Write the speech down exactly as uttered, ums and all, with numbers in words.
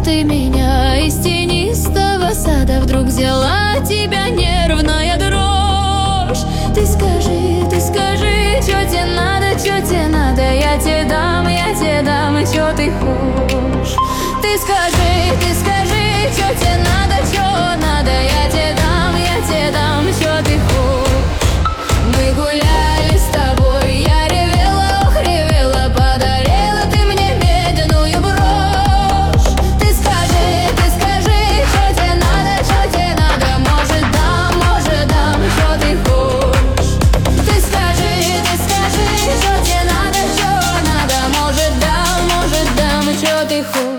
ты меня из тенистого сада. Вдруг взяла тебя нервная дрожь. Ты скажи, ты скажи, чё тебе надо, чё тебе надо. Я тебе дам, я тебе дам, чё ты хочешь. Ты скажи, ты скажи, чё тебе надо, чё надо. Я тебе дам, я тебе дам, чё ты хочешь. Мы гуляли с тобой, я ревела, ох, ревела, подарила ты мне медную брошь. Ты скажи, ты скажи, чё тебе надо, чё тебе надо. Может дам, может дам, чё ты хочешь. Ты скажи, ты скажи, чё тебе надо, чё надо. Может дам, может дам, чё ты хочешь.